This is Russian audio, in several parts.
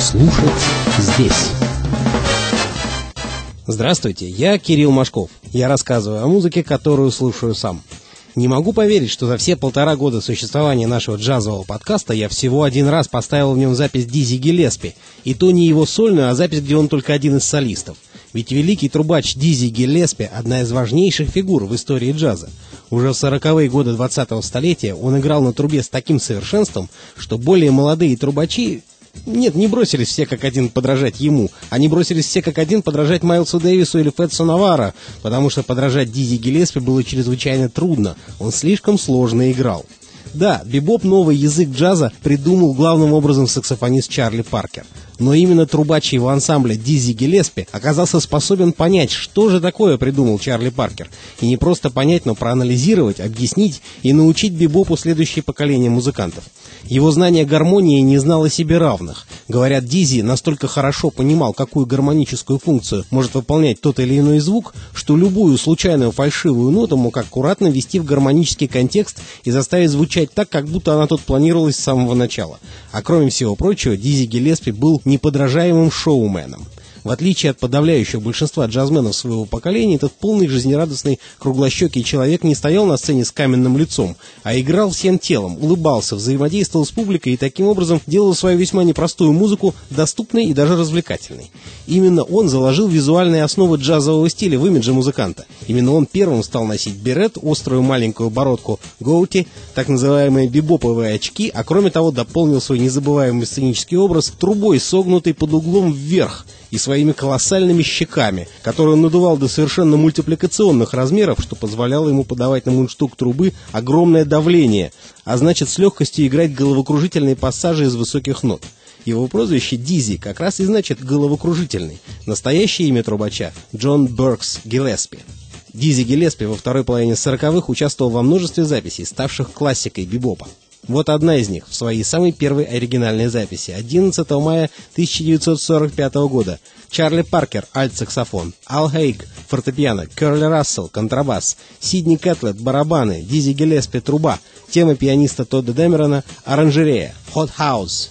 Слушать здесь. Здравствуйте, я Кирилл Машков. Я рассказываю о музыке, которую слушаю сам. Не могу поверить, что за все 1,5 года существования нашего джазового подкаста я всего один раз поставил в нем запись Дизи Гиллеспи. И то не его сольную, а запись, где он только один из солистов. Ведь великий трубач Дизи Гиллеспи – одна из важнейших фигур в истории джаза. Уже в 40-е годы 20-го столетия он играл на трубе с таким совершенством, что более молодые трубачи... не бросились все как один подражать ему. Они бросились все как один подражать Майлсу Дэвису или Фэтсу Наварро, потому что подражать Дизи Гиллеспи было чрезвычайно трудно. Он слишком сложно играл. Да, бибоп, новый язык джаза, придумал главным образом саксофонист Чарли Паркер. Но именно трубач его ансамбля Дизи Гиллеспи оказался способен понять, что же такое придумал Чарли Паркер. И не просто понять, но проанализировать, объяснить и научить бибопу следующее поколение музыкантов. Его знание гармонии не знало себе равных. Говорят, Дизи настолько хорошо понимал, какую гармоническую функцию может выполнять тот или иной звук, что любую случайную фальшивую ноту мог аккуратно ввести в гармонический контекст и заставить звучать так, как будто она тут планировалась с самого начала. А кроме всего прочего, Дизи Гиллеспи был неподражаемым шоуменом. В отличие от подавляющего большинства джазменов своего поколения, этот полный жизнерадостный круглощекий человек не стоял на сцене с каменным лицом, а играл всем телом, улыбался, взаимодействовал с публикой и таким образом делал свою весьма непростую музыку доступной и даже развлекательной. Именно он заложил визуальные основы джазового стиля в имидже музыканта. Именно он первым стал носить берет, острую маленькую бородку гоути, так называемые бибоповые очки, а кроме того дополнил свой незабываемый сценический образ трубой, согнутой под углом вверх, и своими колоссальными щеками, которые он надувал до совершенно мультипликационных размеров, что позволяло ему подавать на мундштук трубы огромное давление, а значит с легкостью играть головокружительные пассажи из высоких нот. Его прозвище Дизи как раз и значит головокружительный. Настоящее имя трубача – Джон Беркс Гиллеспи. Дизи Гиллеспи во второй половине 40-х участвовал во множестве записей, ставших классикой бибопа. Вот одна из них в своей самой первой оригинальной записи 11 мая 1945 года. Чарли Паркер – альт-саксофон, Ал Хейг – фортепиано, Кёрли Рассел – контрабас, Сидни Кэтлет – барабаны, Дизи Гиллеспи – труба, тема пианиста Тодда Дэмерона – оранжерея, Hot House.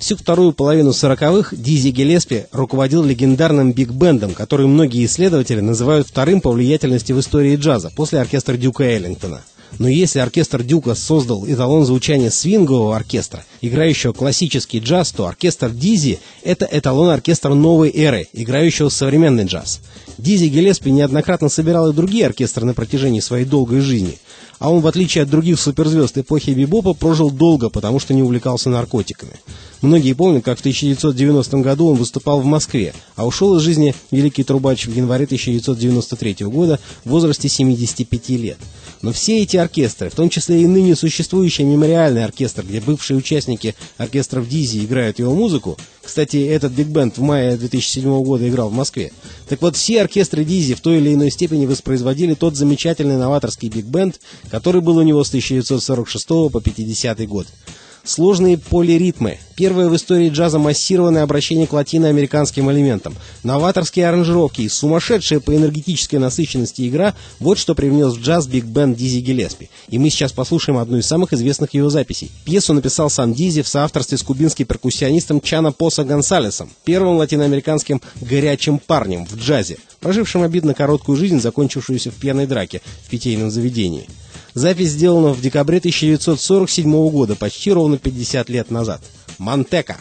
Всю вторую половину 40-х Дизи Гиллеспи руководил легендарным биг-бендом, который многие исследователи называют вторым по влиятельности в истории джаза, после оркестра Дюка Эллингтона. Но если оркестр Дюка создал эталон звучания свингового оркестра, играющего классический джаз, то оркестр Дизи – это эталон оркестра новой эры, играющего современный джаз. Дизи Гиллеспи неоднократно собирал и другие оркестры на протяжении своей долгой жизни. А он, в отличие от других суперзвезд эпохи бибопа, прожил долго, потому что не увлекался наркотиками. Многие помнят, как в 1990 году он выступал в Москве, а ушел из жизни великий трубач в январе 1993 года в возрасте 75 лет. Но все эти оркестры, в том числе и ныне существующий мемориальный оркестр, где бывшие участники оркестров Дизи играют его музыку, кстати, этот биг-бенд в мае 2007 года играл в Москве, так вот, все оркестры Дизи в той или иной степени воспроизводили тот замечательный новаторский биг-бенд, который был у него с 1946 по 50 год. Сложные полиритмы, первое в истории джаза массированное обращение к латиноамериканским элементам, новаторские аранжировки и сумасшедшая по энергетической насыщенности игра – вот что привнес в джаз биг-бенд Дизи Гиллеспи. И мы сейчас послушаем одну из самых известных его записей. Пьесу написал сам Дизи в соавторстве с кубинским перкуссионистом Чано Поса Гонсалесом, первым латиноамериканским горячим парнем в джазе, прожившим обидно короткую жизнь, закончившуюся в пьяной драке в питейном заведении. Запись сделана в декабре 1947 года, почти ровно 50 лет назад. «Мантека».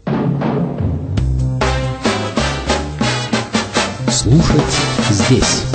Слушать здесь.